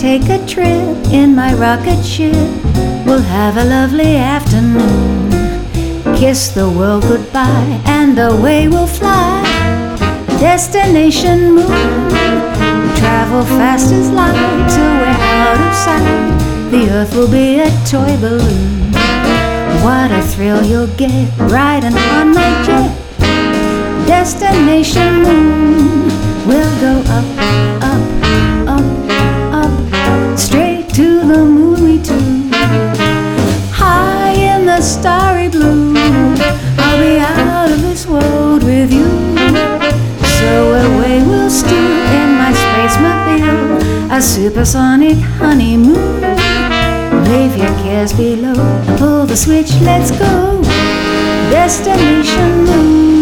take a trip in my rocket ship. We'll have a lovely afternoon. Kiss the world goodbye and away we'll fly. Destination moon. Travel fast as light till we're out of sight. The earth will be a toy balloon. What a thrill you'll get riding on my jet. Destination moon. We'll go up, up, up, up, straight to the moon we two. High in the starry blue, I'll be out of this world with you. So away we'll steer in my Spacemobile, a supersonic honeymoon. Leave your cares below, pull the switch, let's go. Destination moon.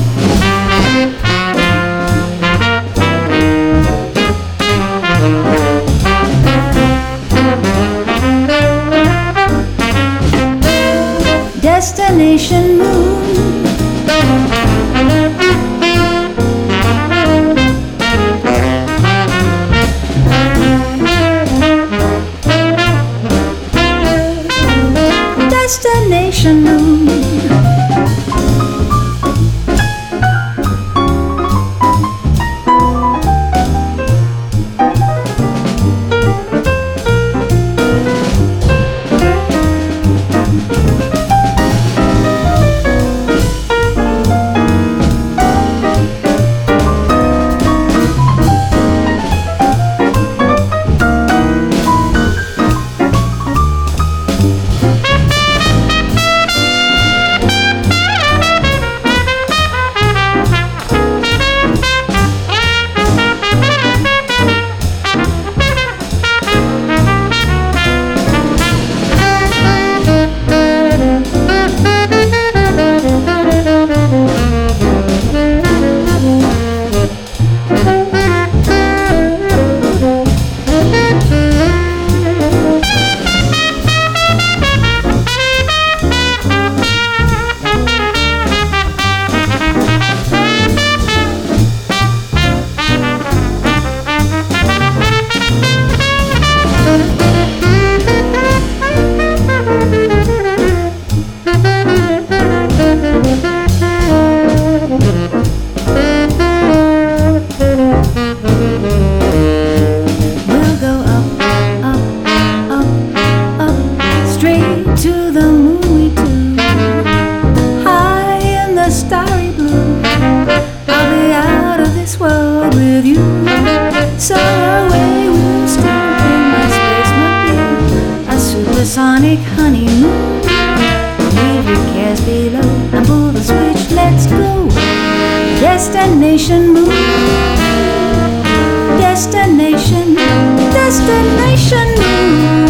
Destination moon. Destination moon. To the moon we do. High in the starry blue, I'll be out of this world with you. So away we'll steer in my Spacemobile, a supersonic honeymoon. Leave your cares below and pull the switch, let's go. Destination moon. Destination, destination moon.